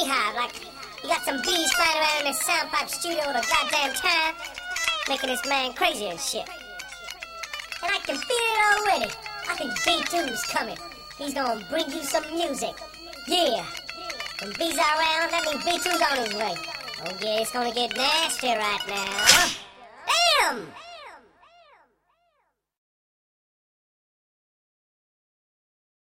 beehive, like you got some bees flying around in this soundpipe studio all the goddamn time, making this man crazy and shit. And I can feel it already. I think B2's coming. He's gonna bring you some music. Yeah. When B's are around, that means B2's on his way. Oh yeah, it's gonna get nasty right now. Damn!